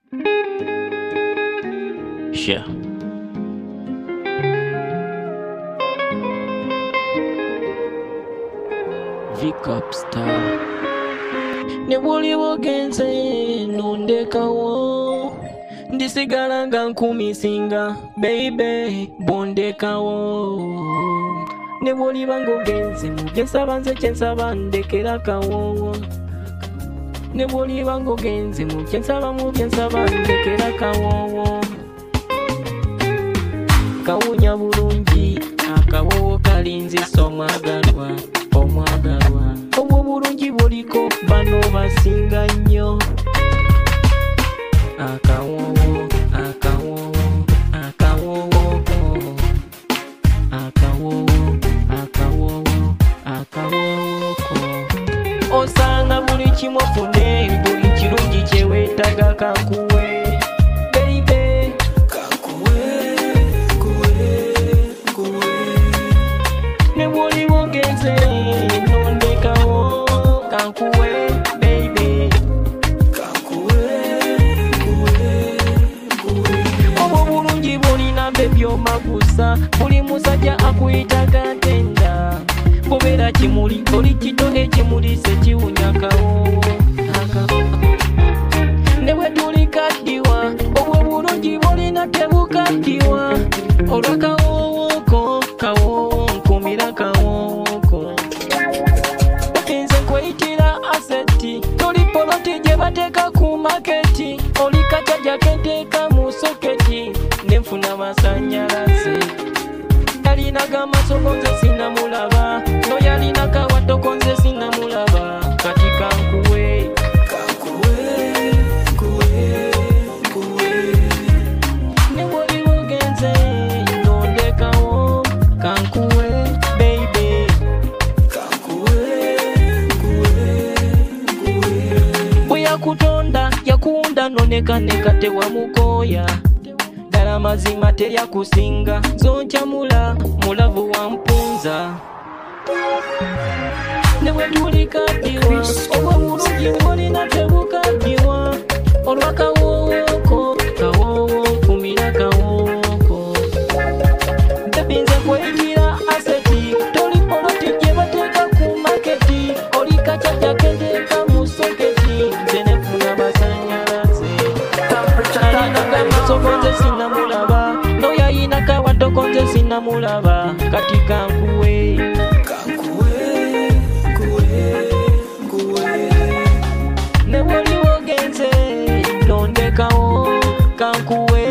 Sure. Vicop star. Ne buli wogenze nondekawo ndisigala nga nkumisinga baby bondekawo. Ne buli bangogenze mugensaba nze kyensaba ndekera kawo. Ne buli bangogenze mukyensaba ndekera kawo. Kawunya bulungi akawowo kalinzisa omwagalwa. Obwo bulungi buliko bano basinga nnyo. Akawowo osanga buli kimu ofune buli kirungi kyeweetaga kankuwe baby ne bw'oli bogenze nondekawo kankuwe baby obwo bulungi bw'olina bebyomagusa buli musajja akuyitaga ntenda bobeera kimuli oli kito ekimuli sekiwunyakawo ne bwe tulikaddiwa obwo bulungi bw'olina tebukaddiwa olwakawowooko kawowo nkumira kawowooko nze nkweyitira aseti toli poloti gye bateeka ku maketi oli kacaja kenteeka mu soketi nenfuna masanyalaze yalinaga amasoko nze sinamulaba noyalinaga watoko nze sinamulaba kati kankuwe ne bw'oli bugenze nondekawo kankuwe baby bwe yakutonda yakuwunda nonekaneka tewamukooya ddala mazima teryakusinga zoncamula mulavu wampunza ne bwe tulikaddiwa obwo bulungi bw'olina tebukaddiwa olwakawowooko kawowo nkumira kawowooko bebi nze nkweyitira aseti toli poloti gye bateeka ku maketi oli kacaca kenteeka mu soketi nze nefuna masanyalaze alinaga amasoko nze sinamulaba noyayinaka watoko nze sinamulaba kati kankuwe ne bw'oli wogenze nondekawo kankuwe